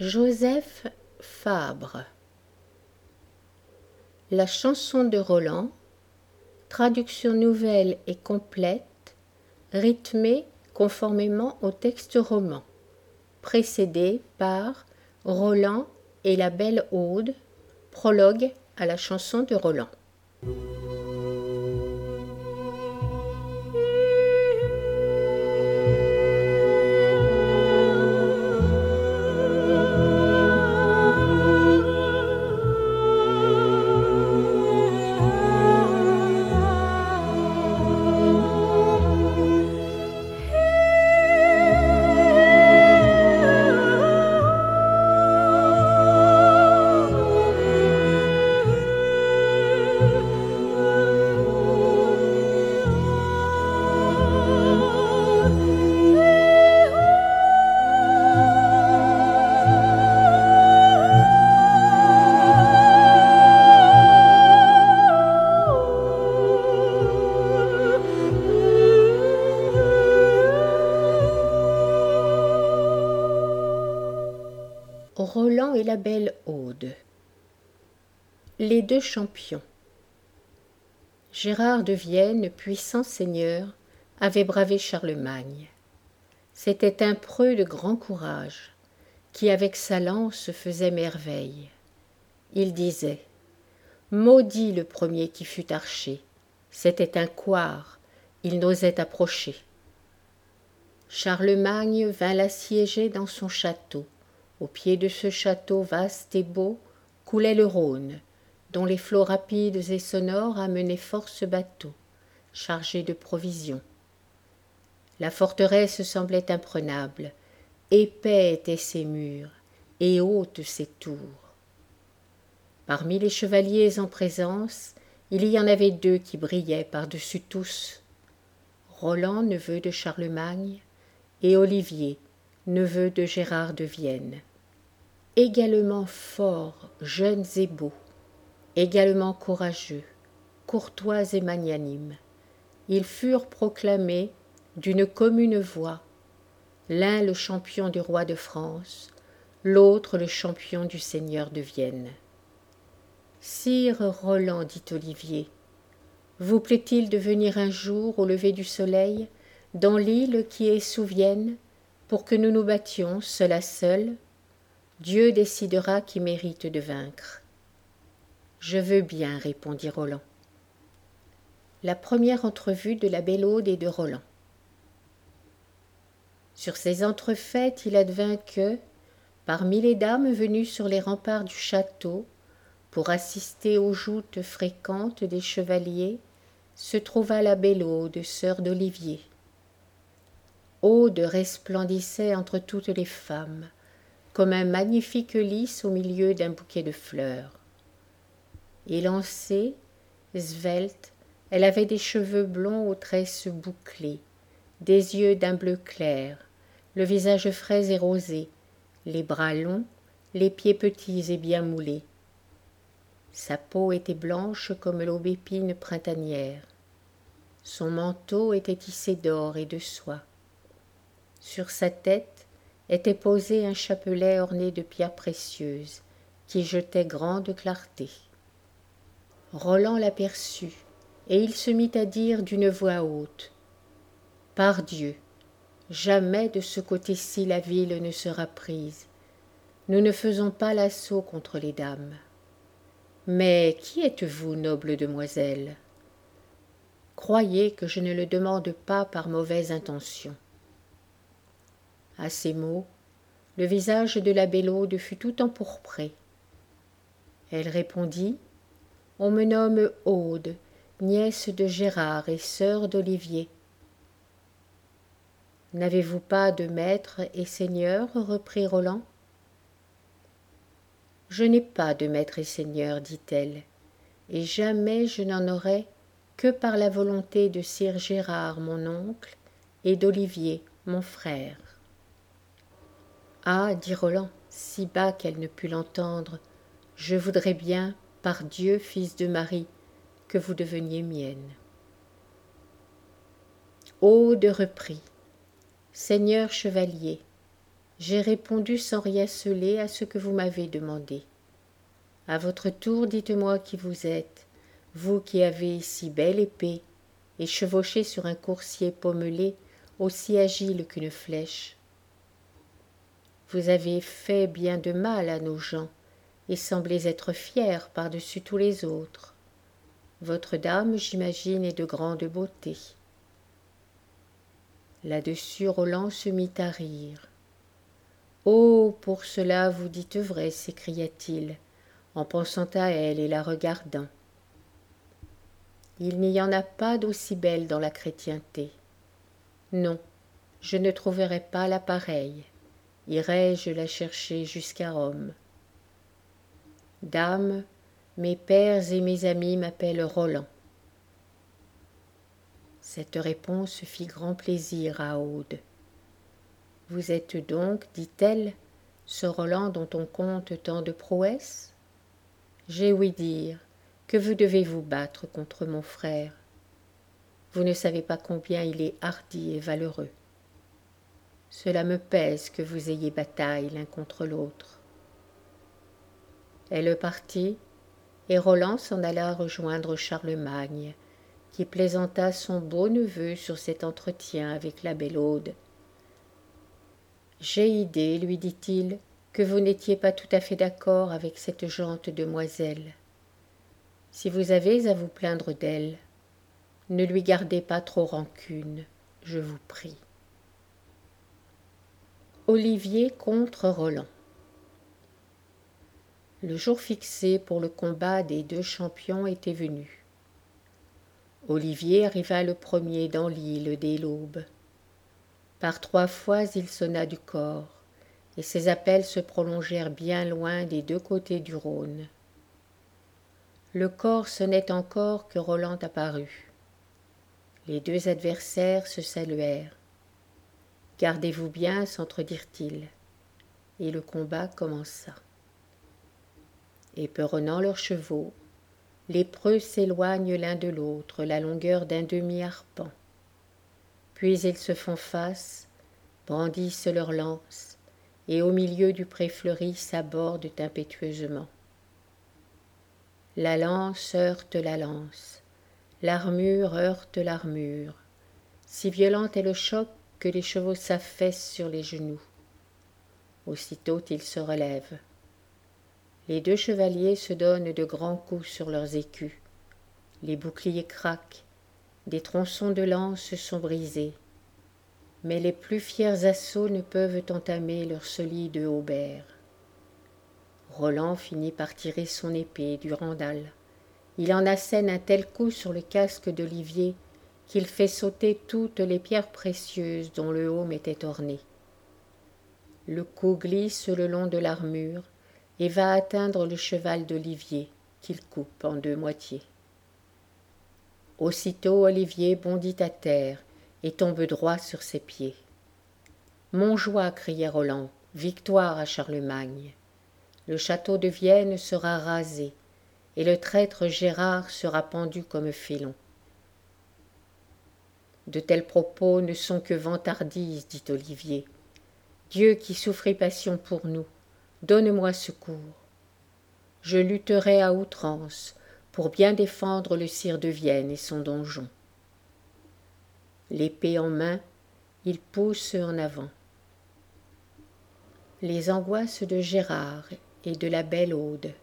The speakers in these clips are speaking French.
Joseph Fabre. La chanson de Roland, traduction nouvelle et complète, rythmée conformément au texte roman, précédée par Roland et la belle Aude, prologue à la chanson de Roland. Roland et la belle Aude. Les deux champions. Gérard de Vienne, puissant seigneur, avait bravé Charlemagne. C'était un preux de grand courage, qui avec sa lance faisait merveille. Il disait « Maudit le premier qui fut archer, c'était un couard, il n'osait approcher. » Charlemagne vint l'assiéger dans son château. Au pied de ce château vaste et beau coulait le Rhône, dont les flots rapides et sonores amenaient force bateaux, chargés de provisions. La forteresse semblait imprenable, épais étaient ses murs, et hautes ses tours. Parmi les chevaliers en présence, il y en avait deux qui brillaient par-dessus tous. Roland, neveu de Charlemagne, et Olivier, neveu de Gérard de Vienne. Également forts, jeunes et beaux, également courageux, courtois et magnanimes, ils furent proclamés d'une commune voix, l'un le champion du roi de France, l'autre le champion du seigneur de Vienne. « Sire Roland, dit Olivier, vous plaît-il de venir un jour au lever du soleil dans l'île qui est sous Vienne, pour que nous nous battions seul à seul ? Dieu décidera qui mérite de vaincre. »« Je veux bien, répondit Roland. » La première entrevue de la belle Aude et de Roland. Sur ces entrefaites, il advint que, parmi les dames venues sur les remparts du château, pour assister aux joutes fréquentes des chevaliers, se trouva la belle Aude, sœur d'Olivier. Aude resplendissait entre toutes les femmes, comme un magnifique lys au milieu d'un bouquet de fleurs. Élancée, svelte, elle avait des cheveux blonds aux tresses bouclées, des yeux d'un bleu clair, le visage frais et rosé, les bras longs, les pieds petits et bien moulés. Sa peau était blanche comme l'aubépine printanière. Son manteau était tissé d'or et de soie. Sur sa tête était posé un chapelet orné de pierres précieuses, qui jetait grande clarté. Roland l'aperçut, et il se mit à dire d'une voix haute « Pardieu, jamais de ce côté-ci la ville ne sera prise. Nous ne faisons pas l'assaut contre les dames. Mais qui êtes-vous, noble demoiselle ? Croyez que je ne le demande pas par mauvaise intention. » À ces mots, le visage de la belle Aude fut tout empourpré. Elle répondit « On me nomme Aude, nièce de Gérard et sœur d'Olivier. »« N'avez-vous pas de maître et seigneur ?» reprit Roland. « Je n'ai pas de maître et seigneur, dit-elle, et jamais je n'en aurai que par la volonté de sire Gérard, mon oncle, et d'Olivier, mon frère. » « Ah, dit Roland, si bas qu'elle ne put l'entendre, je voudrais bien, par Dieu, fils de Marie, que vous deveniez mienne. » Aude reprit « Seigneur chevalier, J'ai répondu sans rien celer à ce que vous m'avez demandé. À votre tour, dites-moi qui vous êtes, vous qui avez si belle épée, et chevauchez sur un coursier pommelé aussi agile qu'une flèche. Vous avez fait bien de mal à nos gens, et semblez être fiers par-dessus tous les autres. Votre dame, j'imagine, est de grande beauté. Là-dessus, Roland se mit à rire. « Oh, pour cela vous dites vrai, s'écria-t-il, en pensant à elle et la regardant. Il n'y en a pas d'aussi belle dans la chrétienté. Non, je ne trouverai pas la pareille. Irai-je la chercher jusqu'à Rome. Dame, mes pères et mes amis m'appellent Roland. » Cette réponse fit grand plaisir à Aude. « Vous êtes donc, dit-elle, ce Roland dont on compte tant de prouesses ? J'ai ouï dire que vous devez vous battre contre mon frère. Vous ne savez pas combien il est hardi et valeureux. Cela me pèse que vous ayez bataille l'un contre l'autre. » Elle partit, et Roland s'en alla rejoindre Charlemagne, qui plaisanta son beau neveu sur cet entretien avec la belle Aude. « J'ai idée, lui dit-il, que vous n'étiez pas tout à fait d'accord avec cette gente demoiselle. Si vous avez à vous plaindre d'elle, ne lui gardez pas trop rancune, je vous prie. » Olivier contre Roland. Le jour fixé pour le combat des deux champions était venu. Olivier arriva le premier dans l'île dès l'aube. Par 3 fois il sonna du cor, et ses appels se prolongèrent bien loin des 2 côtés du Rhône. Le cor sonnait encore que Roland apparut. Les 2 adversaires se saluèrent. « Gardez-vous bien, s'entredirent-ils, et le combat commença. Éperonnant leurs chevaux, les preux s'éloignent l'un de l'autre la longueur d'un demi-arpent. Puis ils se font face, brandissent leurs lances, et au milieu du pré fleuri s'abordent impétueusement. La lance heurte la lance, l'armure heurte l'armure. Si violent est le choc que les chevaux s'affaissent sur les genoux. Aussitôt ils se relèvent. Les 2 chevaliers se donnent de grands coups sur leurs écus. Les boucliers craquent, des tronçons de lance sont brisés. Mais les plus fiers assauts ne peuvent entamer leur solide haubert. Roland finit par tirer son épée du randal. Il en assène un tel coup sur le casque d'Olivier qu'il fait sauter toutes les pierres précieuses dont le heaume était orné. Le coup glisse le long de l'armure et va atteindre le cheval d'Olivier, qu'il coupe en 2 moitiés. Aussitôt Olivier bondit à terre et tombe droit sur ses pieds. « Montjoie !» criait Roland, « victoire à Charlemagne. Le château de Vienne sera rasé, et le traître Gérard sera pendu comme félon. » « De tels propos ne sont que vantardises, dit Olivier. Dieu qui souffrit passion pour nous, donne-moi secours. Je lutterai à outrance pour bien défendre le sire de Vienne et son donjon. » L'épée en main, il pousse en avant. Les angoisses de Gérard et de la belle Aude.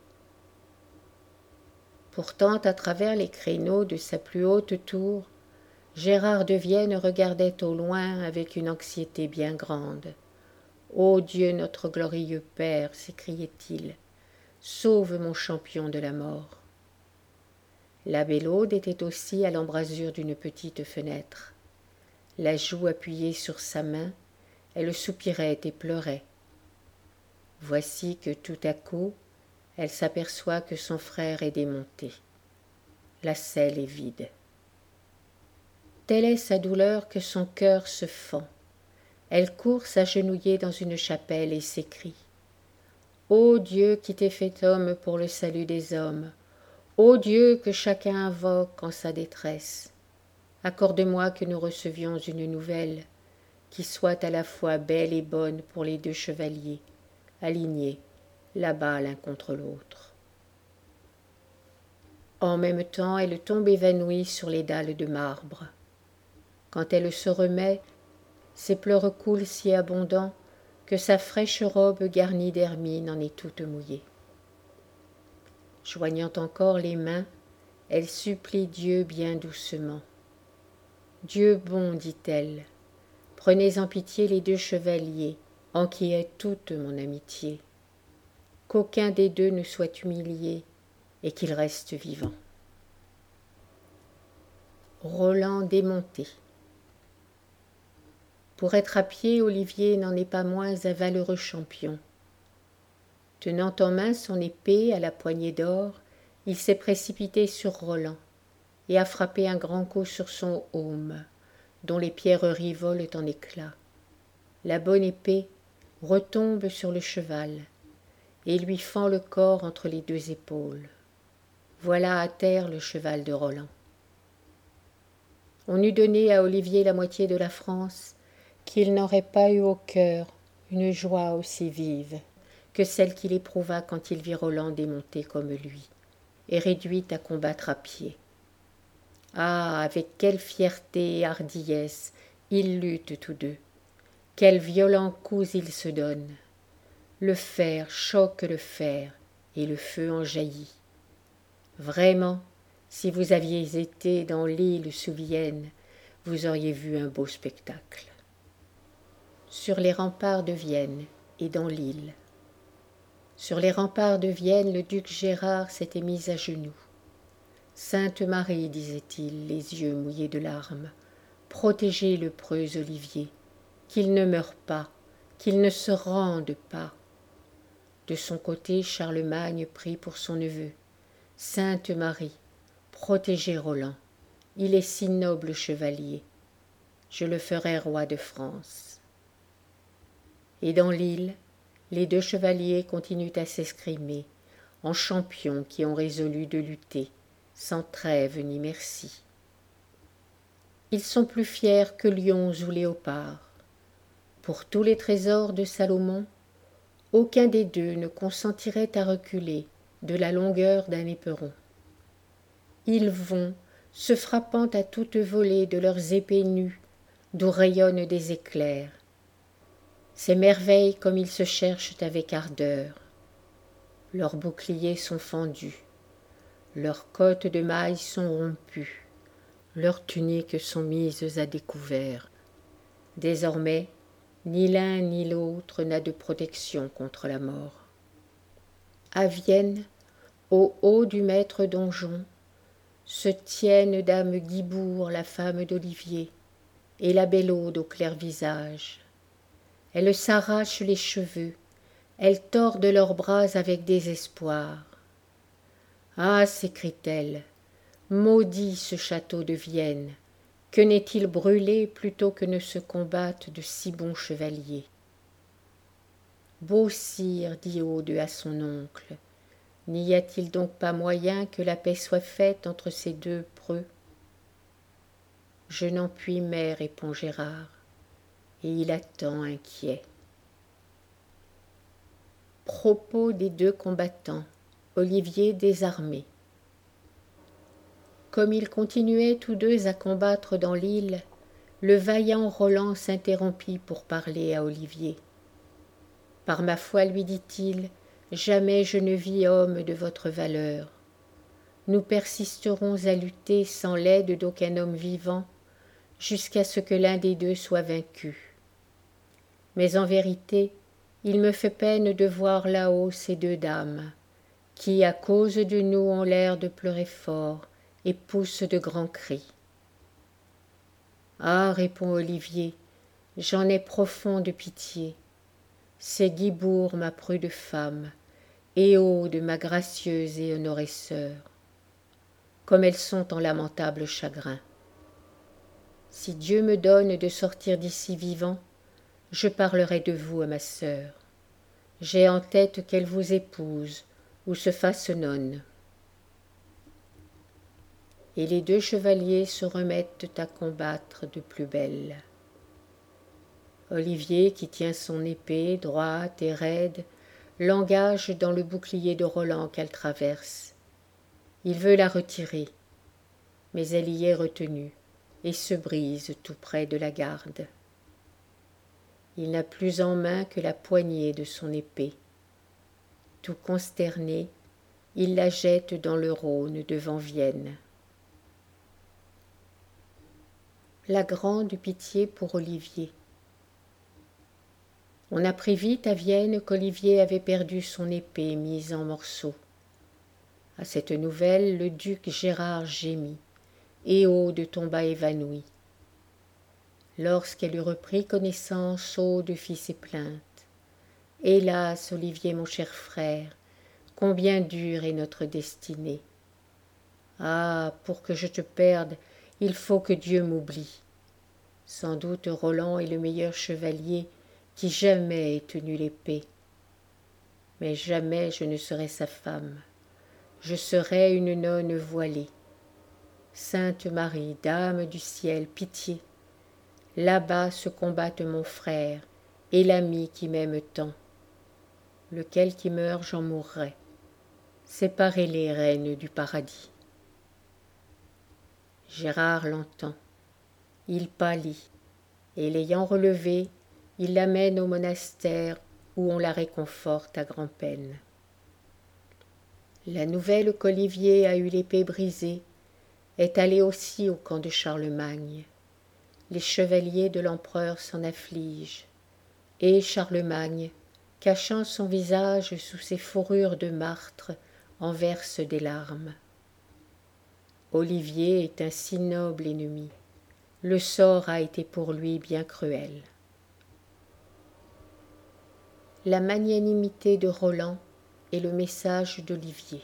Pourtant, à travers les créneaux de sa plus haute tour, Gérard de Vienne regardait au loin avec une anxiété bien grande. « Ô Dieu, notre glorieux Père !» s'écriait-il, « sauve mon champion de la mort. » La belle Aude était aussi à l'embrasure d'une petite fenêtre. La joue appuyée sur sa main, elle soupirait et pleurait. Voici que tout à coup, elle s'aperçoit que son frère est démonté. La selle est vide. Telle est sa douleur que son cœur se fend. Elle court s'agenouiller dans une chapelle et s'écrie : « Ô Dieu qui t'es fait homme pour le salut des hommes, ô Dieu que chacun invoque en sa détresse, accorde-moi que nous recevions une nouvelle, qui soit à la fois belle et bonne pour les deux chevaliers, alignés, là-bas l'un contre l'autre. En même temps, elle tombe évanouie sur les dalles de marbre. Quand elle se remet, ses pleurs coulent si abondants que sa fraîche robe garnie d'hermine en est toute mouillée. Joignant encore les mains, elle supplie Dieu bien doucement. « Dieu bon, dit-elle, prenez en pitié les deux chevaliers, en qui est toute mon amitié. Qu'aucun des deux ne soit humilié, et qu'il reste vivant. » Roland démonté. Pour être à pied, Olivier n'en est pas moins un valeureux champion. Tenant en main son épée à la poignée d'or, il s'est précipité sur Roland et a frappé un grand coup sur son aume, dont les pierreries volent en éclats. La bonne épée retombe sur le cheval et lui fend le corps entre les deux épaules. Voilà à terre le cheval de Roland. On eût donné à Olivier la moitié de la France, qu'il n'aurait pas eu au cœur une joie aussi vive que celle qu'il éprouva quand il vit Roland démonté comme lui, et réduit à combattre à pied. Ah, avec quelle fierté et hardiesse ils luttent tous deux, quels violents coups ils se donnent. Le fer choque le fer, et le feu en jaillit. Vraiment, si vous aviez été dans l'île sous Vienne, vous auriez vu un beau spectacle. Sur les remparts de Vienne et dans l'île. Sur les remparts de Vienne, le duc Gérard s'était mis à genoux. « Sainte Marie, disait-il, les yeux mouillés de larmes, protégez le preux Olivier, qu'il ne meure pas, qu'il ne se rende pas. » De son côté, Charlemagne prit pour son neveu. « Sainte Marie, protégez Roland, il est si noble chevalier, je le ferai roi de France. » Et dans l'île, les deux chevaliers continuent à s'escrimer, en champions qui ont résolu de lutter, sans trêve ni merci. Ils sont plus fiers que lions ou léopards. Pour tous les trésors de Salomon, aucun des deux ne consentirait à reculer de la longueur d'un éperon. Ils vont, se frappant à toute volée de leurs épées nues, d'où rayonnent des éclairs. Ces merveilles comme ils se cherchent avec ardeur. Leurs boucliers sont fendus, leurs cottes de mailles sont rompues, leurs tuniques sont mises à découvert. Désormais, ni l'un ni l'autre n'a de protection contre la mort. À Vienne, au haut du maître donjon, se tiennent dame Guibourg, la femme d'Olivier, et la belle Aude au clair visage. Elles s'arrachent les cheveux, elles tordent leurs bras avec désespoir. « Ah, s'écrie-t-elle, maudit ce château de Vienne, que n'est-il brûlé plutôt que ne se combattent de si bons chevaliers ?» « Beau sire, dit Aude à son oncle, n'y a-t-il donc pas moyen que la paix soit faite entre ces deux preux ?»« Je n'en puis mais, répond Gérard, et il attend inquiet. Propos des deux combattants, Olivier désarmé. Comme ils continuaient tous deux à combattre dans l'île, le vaillant Roland s'interrompit pour parler à Olivier. « Par ma foi, lui dit-il, jamais je ne vis homme de votre valeur. Nous persisterons à lutter sans l'aide d'aucun homme vivant, jusqu'à ce que l'un des deux soit vaincu. Mais en vérité, il me fait peine de voir là-haut ces deux dames, qui, à cause de nous, ont l'air de pleurer fort et poussent de grands cris. »« Ah, répond Olivier, j'en ai profonde pitié. C'est Guibourg, ma prude femme, et Aude, ma gracieuse et honorée sœur. Comme elles sont en lamentable chagrin. Si Dieu me donne de sortir d'ici vivant, je parlerai de vous à ma sœur. J'ai en tête qu'elle vous épouse ou se fasse nonne. » Et les deux chevaliers se remettent à combattre de plus belle. Olivier, qui tient son épée droite et raide, l'engage dans le bouclier de Roland qu'elle traverse. Il veut la retirer, mais elle y est retenue et se brise tout près de la garde. Il n'a plus en main que la poignée de son épée. Tout consterné, il la jette dans le Rhône devant Vienne. La grande pitié pour Olivier. On apprit vite à Vienne qu'Olivier avait perdu son épée mise en morceaux. À cette nouvelle, le duc Gérard gémit, et Aude tomba évanouie. Lorsqu'elle eut repris connaissance, Aude fit ses plaintes. « Hélas, Olivier, mon cher frère, combien dure est notre destinée. Ah, pour que je te perde, il faut que Dieu m'oublie. Sans doute Roland est le meilleur chevalier qui jamais ait tenu l'épée. Mais jamais je ne serai sa femme. Je serai une nonne voilée. Sainte Marie, Dame du ciel, pitié. Là-bas se combattent mon frère et l'ami qui m'aime tant. Lequel qui meurt, j'en mourrai. Séparez-les, reines du paradis. » Gérard l'entend. Il pâlit, et l'ayant relevée, il l'amène au monastère où on la réconforte à grand-peine. La nouvelle qu'Olivier a eu l'épée brisée est allée aussi au camp de Charlemagne. Les chevaliers de l'empereur s'en affligent, et Charlemagne, cachant son visage sous ses fourrures de martre, en verse des larmes. Olivier est un si noble ennemi. Le sort a été pour lui bien cruel. La magnanimité de Roland et le message d'Olivier.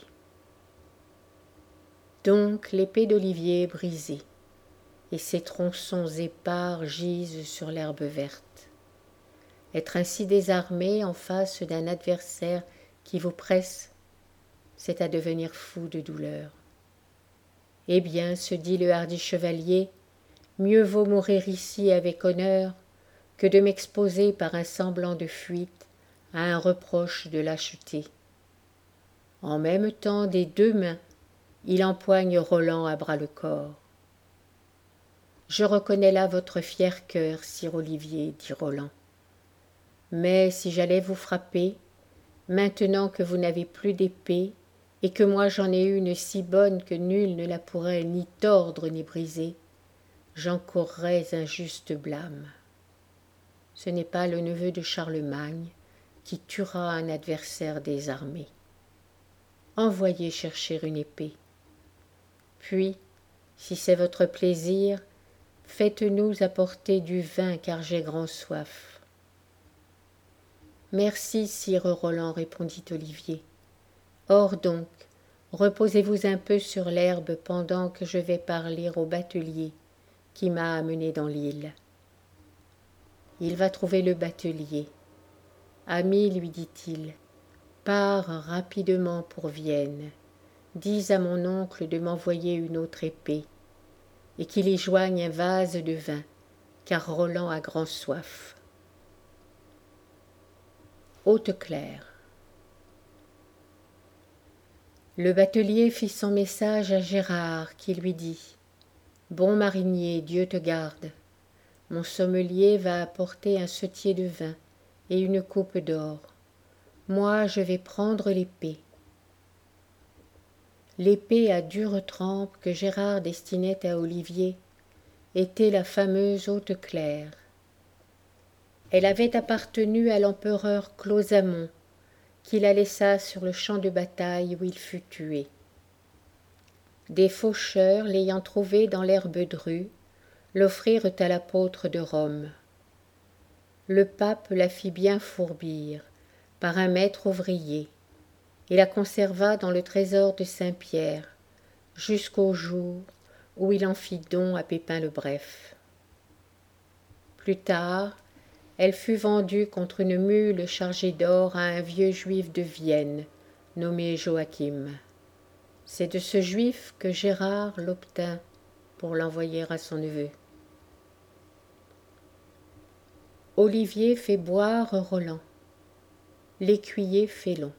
Donc l'épée d'Olivier est brisée, et ses tronçons épars gisent sur l'herbe verte. Être ainsi désarmé en face d'un adversaire qui vous presse, c'est à devenir fou de douleur. Eh bien, se dit le hardi chevalier, mieux vaut mourir ici avec honneur que de m'exposer par un semblant de fuite à un reproche de lâcheté. En même temps, des deux mains, il empoigne Roland à bras-le-corps. « Je reconnais là votre fier cœur, sire Olivier, dit Roland. Mais si j'allais vous frapper, maintenant que vous n'avez plus d'épée, et que moi j'en ai une si bonne que nul ne la pourrait ni tordre ni briser, j'encourrais un juste blâme. Ce n'est pas le neveu de Charlemagne qui tuera un adversaire désarmé. Envoyez chercher une épée. Puis, si c'est votre plaisir, faites-nous apporter du vin, car j'ai grand soif. »« Merci, sire Roland, répondit Olivier. Or donc, reposez-vous un peu sur l'herbe pendant que je vais parler au batelier qui m'a amené dans l'île. » Il va trouver le batelier. « Ami, lui dit-il, pars rapidement pour Vienne. Dis à mon oncle de m'envoyer une autre épée, et qu'il y joigne un vase de vin, car Roland a grand soif. » Hauteclair. Le batelier fit son message à Gérard, qui lui dit « Bon marinier, Dieu te garde. Mon sommelier va apporter un setier de vin et une coupe d'or. Moi, je vais prendre l'épée. » L'épée à dure trempe que Gérard destinait à Olivier était la fameuse Hauteclair. Elle avait appartenu à l'empereur Clausamon, qui la laissa sur le champ de bataille où il fut tué. Des faucheurs, l'ayant trouvée dans l'herbe drue, l'offrirent à l'apôtre de Rome. Le pape la fit bien fourbir par un maître ouvrier et la conserva dans le trésor de Saint-Pierre jusqu'au jour où il en fit don à Pépin le Bref. Plus tard, elle fut vendue contre une mule chargée d'or à un vieux juif de Vienne, nommé Joachim. C'est de ce juif que Gérard l'obtint pour l'envoyer à son neveu. Olivier fait boire Roland. L'écuyer fait long.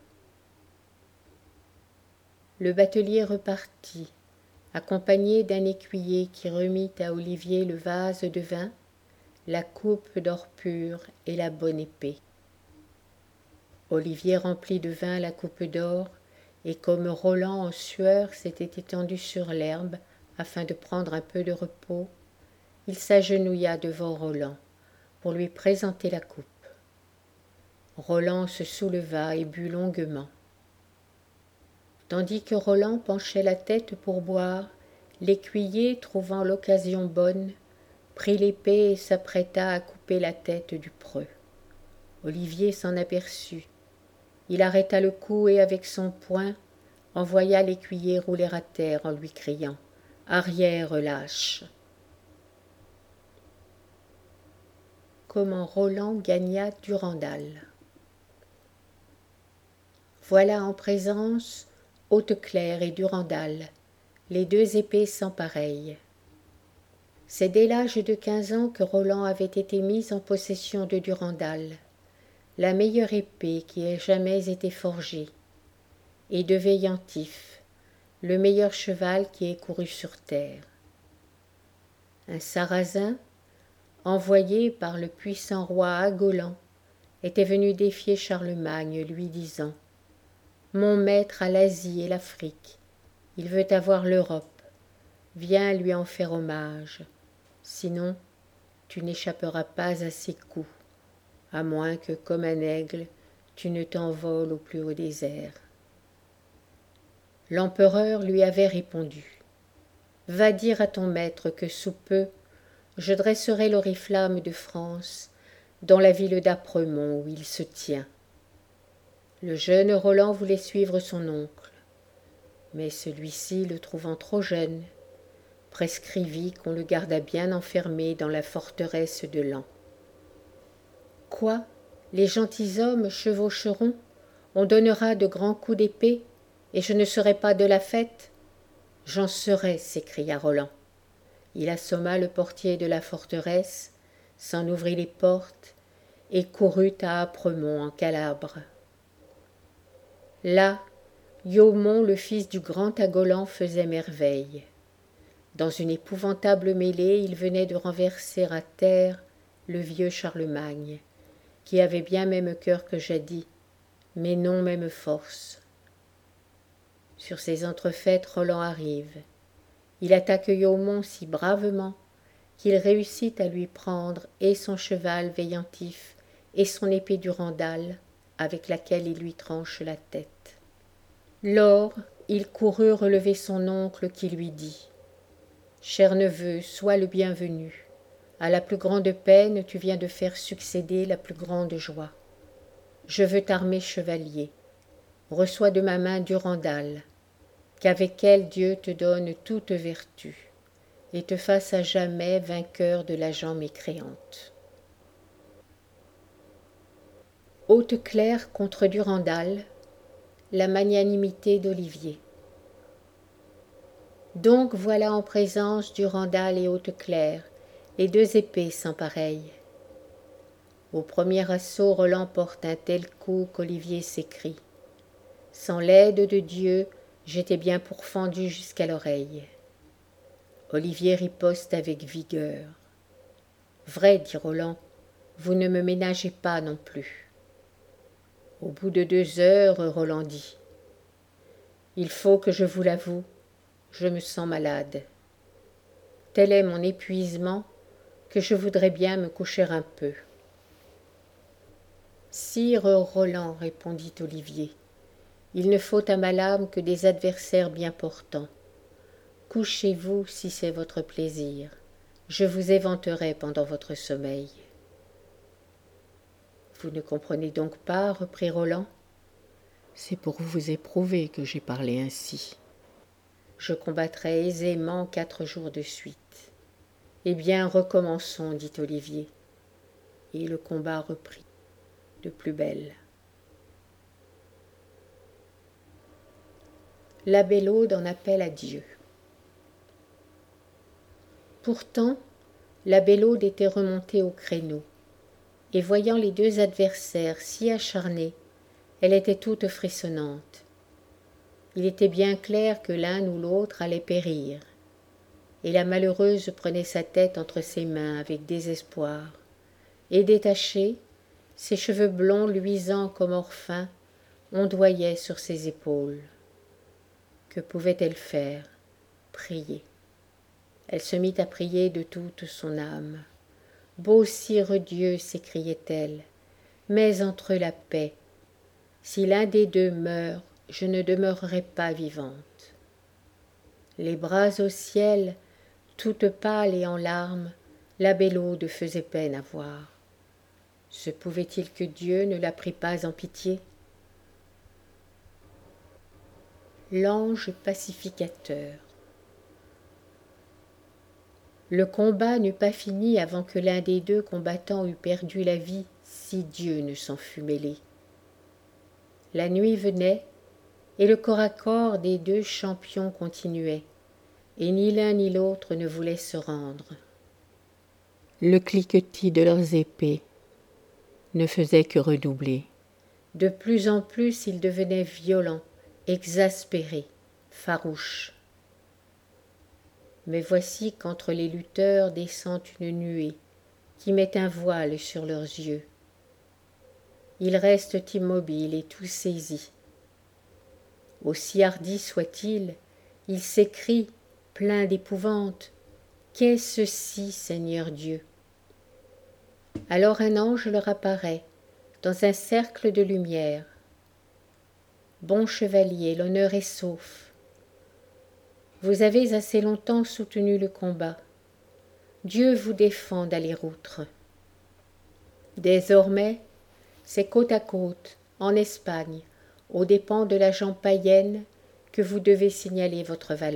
Le batelier repartit, accompagné d'un écuyer qui remit à Olivier le vase de vin, la coupe d'or pur et la bonne épée. Olivier remplit de vin la coupe d'or, et comme Roland en sueur s'était étendu sur l'herbe afin de prendre un peu de repos, il s'agenouilla devant Roland pour lui présenter la coupe. Roland se souleva et but longuement. Tandis que Roland penchait la tête pour boire, l'écuyer, trouvant l'occasion bonne, prit l'épée et s'apprêta à couper la tête du preux. Olivier s'en aperçut. Il arrêta le coup et avec son poing envoya l'écuyer rouler à terre en lui criant « Arrière, lâche !» Comment Roland gagna Durandal. Voilà en présence Hauteclair et Durandal, les deux épées sans pareilles. C'est dès l'âge de 15 ans que Roland avait été mis en possession de Durandal, la meilleure épée qui ait jamais été forgée, et de Veillantif, le meilleur cheval qui ait couru sur terre. Un Sarrasin, envoyé par le puissant roi Agolan, était venu défier Charlemagne, lui disant « Mon maître a l'Asie et l'Afrique, il veut avoir l'Europe, viens lui en faire hommage, sinon tu n'échapperas pas à ses coups, à moins que, comme un aigle, tu ne t'envoles au plus haut des airs. » L'empereur lui avait répondu « Va dire à ton maître que sous peu, je dresserai l'oriflamme de France dans la ville d'Apremont où il se tient. » Le jeune Roland voulait suivre son oncle, mais celui-ci, le trouvant trop jeune, prescrivit qu'on le gardât bien enfermé dans la forteresse de Laon. « Quoi, les gentilshommes chevaucheront, on donnera de grands coups d'épée, et je ne serai pas de la fête ?»« J'en serai, s'écria Roland. Il assomma le portier de la forteresse, s'en ouvrit les portes, et courut à Apremont en Calabre. Là, Yaumont, le fils du grand Agolan, faisait merveille. Dans une épouvantable mêlée, il venait de renverser à terre le vieux Charlemagne, qui avait bien même cœur que jadis, mais non même force. Sur ces entrefaites, Roland arrive. Il attaque Yaumont si bravement qu'il réussit à lui prendre et son cheval Veillantif et son épée Durandal, avec laquelle il lui tranche la tête. Lors, il courut relever son oncle qui lui dit « Cher neveu, sois le bienvenu. À la plus grande peine, tu viens de faire succéder la plus grande joie. Je veux t'armer chevalier. Reçois de ma main Durandal, qu'avec elle Dieu te donne toute vertu, et te fasse à jamais vainqueur de la gent mécréante. » Hauteclair contre Durandal, la magnanimité d'Olivier. Donc voilà en présence Durandal et Hauteclair, les deux épées sans pareilles. Au premier assaut, Roland porte un tel coup qu'Olivier s'écrie « Sans l'aide de Dieu, j'étais bien pourfendu jusqu'à l'oreille. » Olivier riposte avec vigueur. « Vrai, dit Roland, vous ne me ménagez pas non plus. » Au bout de 2 heures, Roland dit « Il faut que je vous l'avoue, je me sens malade. Tel est mon épuisement que je voudrais bien me coucher un peu. »« Sire Roland, répondit Olivier, il ne faut à ma lame que des adversaires bien portants. Couchez-vous si c'est votre plaisir. Je vous éventerai pendant votre sommeil. » Vous ne comprenez donc pas, reprit Roland. C'est pour vous éprouver que j'ai parlé ainsi. Je combattrai aisément 4 jours de suite. Eh bien, recommençons, dit Olivier. Et le combat reprit de plus belle. La Belle-Aude en appelle à Dieu. Pourtant, la Belle-Aude était remontée au créneau. et voyant les deux adversaires si acharnés, elle était toute frissonnante. Il était bien clair que l'un ou l'autre allait périr, et la malheureuse prenait sa tête entre ses mains avec désespoir, et détachée, ses cheveux blonds luisants comme or fin ondoyaient sur ses épaules. Que pouvait-elle faire? Prier. Elle se mit à prier de toute son âme. « Beau sire Dieu, s'écriait-elle, mets entre eux la paix. Si l'un des deux meurt, je ne demeurerai pas vivante. » Les bras au ciel, toute pâle et en larmes, la Bellaude faisait peine à voir. Se pouvait-il que Dieu ne la prît pas en pitié? L'ange pacificateur. Le combat n'eut pas fini avant que l'un des deux combattants eût perdu la vie, si Dieu ne s'en fût mêlé. La nuit venait, et le corps à corps des deux champions continuait, et ni l'un ni l'autre ne voulait se rendre. Le cliquetis de leurs épées ne faisait que redoubler. De plus en plus, ils devenaient violents, exaspérés, farouches. Mais voici qu'entre les lutteurs descend une nuée qui met un voile sur leurs yeux. Ils restent immobiles et tout saisis. Aussi hardi soit-il, ils s'écrient, pleins d'épouvante, « Qu'est ceci, Seigneur Dieu ?» Alors un ange leur apparaît, dans un cercle de lumière. « Bon chevalier, l'honneur est sauf. Vous avez assez longtemps soutenu le combat. Dieu vous défend d'aller outre. Désormais, c'est côte à côte, en Espagne, aux dépens de la gent païenne, que vous devez signaler votre valeur. »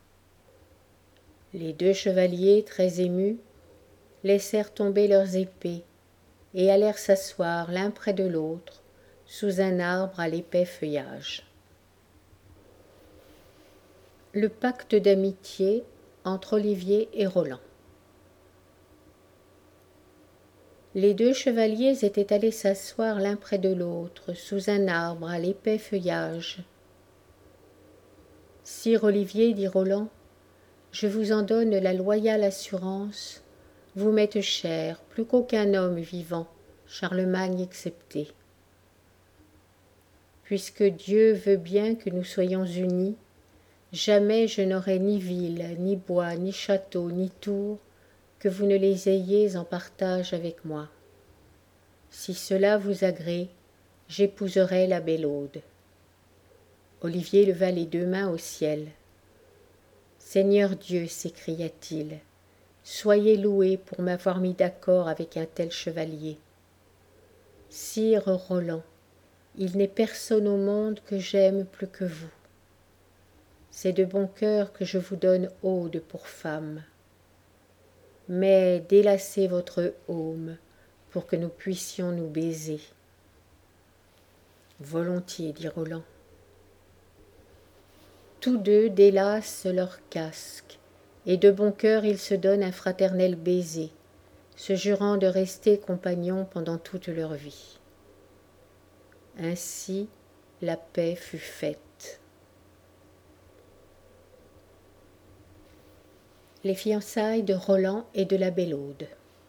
Les deux chevaliers, très émus, laissèrent tomber leurs épées et allèrent s'asseoir l'un près de l'autre sous un arbre à l'épais feuillage. Le pacte d'amitié entre Olivier et Roland. Les deux chevaliers étaient allés s'asseoir l'un près de l'autre sous un arbre à l'épais feuillage. « Sire Olivier, dit Roland, je vous en donne la loyale assurance, vous m'êtes cher plus qu'aucun homme vivant, Charlemagne excepté. Puisque Dieu veut bien que nous soyons unis, jamais je n'aurai ni ville, ni bois, ni château, ni tour, que vous ne les ayez en partage avec moi. Si cela vous agrée, j'épouserai la Bellaude. » Olivier leva les deux mains au ciel. « Seigneur Dieu, s'écria-t-il, soyez loué pour m'avoir mis d'accord avec un tel chevalier. Sire Roland, il n'est personne au monde que j'aime plus que vous. C'est de bon cœur que je vous donne Aude pour femme. Mais délassez votre aume pour que nous puissions nous baiser. » « Volontiers, dit Roland. » Tous deux délassent leur casque, et de bon cœur ils se donnent un fraternel baiser, se jurant de rester compagnons pendant toute leur vie. Ainsi, la paix fut faite. Les fiançailles de Roland et de la Bellaude.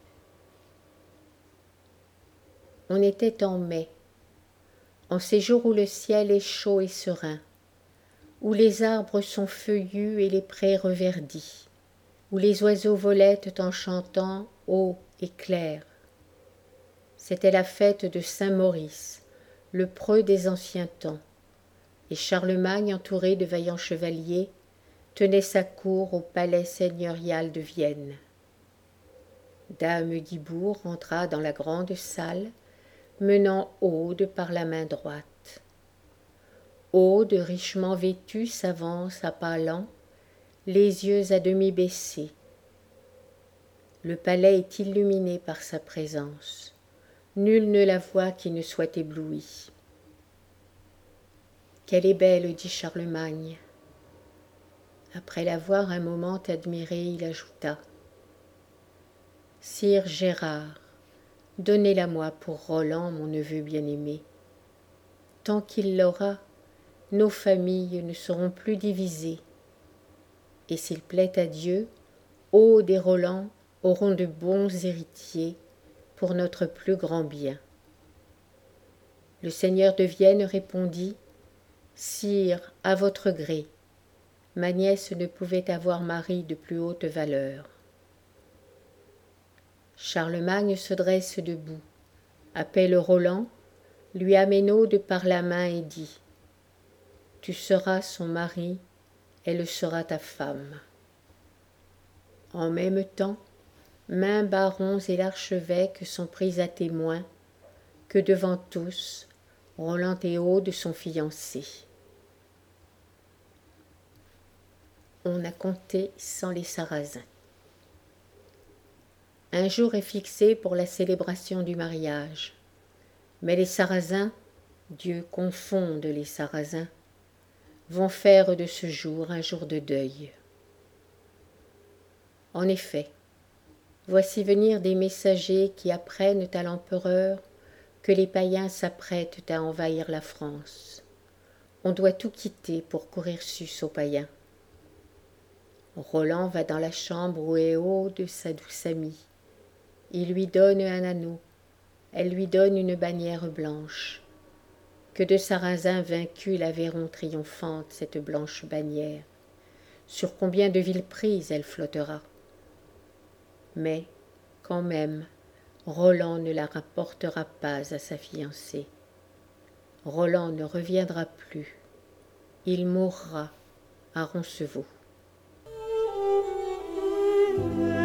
On était en mai, en ces jours où le ciel est chaud et serein, où les arbres sont feuillus et les prés reverdis, où les oiseaux volettent en chantant haut et clair. C'était la fête de Saint-Maurice, le preux des anciens temps, et Charlemagne, entouré de vaillants chevaliers, tenait sa cour au palais seigneurial de Vienne. Dame Guibourg entra dans la grande salle, menant Aude par la main droite. Aude, richement vêtue, s'avance à pas lents, les yeux à demi baissés. Le palais est illuminé par sa présence. Nul ne la voit qui ne soit ébloui. « Qu'elle est belle, dit Charlemagne. » Après l'avoir un moment admirée, il ajouta « Sire Gérard, Donnez-la-moi pour Roland, mon neveu bien-aimé. Tant qu'il l'aura, nos familles ne seront plus divisées. Et s'il plaît à Dieu, Aude et Roland auront de bons héritiers pour notre plus grand bien. Le seigneur de Vienne répondit : Sire, à votre gré, ma nièce ne pouvait avoir mari de plus haute valeur. Charlemagne se dresse debout, appelle Roland, lui amène Aude par la main et dit : Tu seras son mari, elle sera ta femme. En même temps, maint barons et l'archevêque sont pris à témoin que devant tous, Roland et Aude sont fiancés. On a compté sans les Sarrasins. Un jour est fixé pour la célébration du mariage, mais les Sarrasins, Dieu confonde les Sarrasins, vont faire de ce jour un jour de deuil. En effet, voici venir des messagers qui apprennent à l'empereur que les païens s'apprêtent à envahir la France. On doit tout quitter pour courir sus aux païens. Roland va dans la chambre où est Aude, sa douce amie. Il lui donne un anneau, elle lui donne une bannière blanche. Que de Sarrasins vaincus la verront triomphante, cette blanche bannière. Sur combien de villes prises elle flottera. Mais, quand même, Roland ne la rapportera pas à sa fiancée. Roland ne reviendra plus. Il mourra à Roncevaux.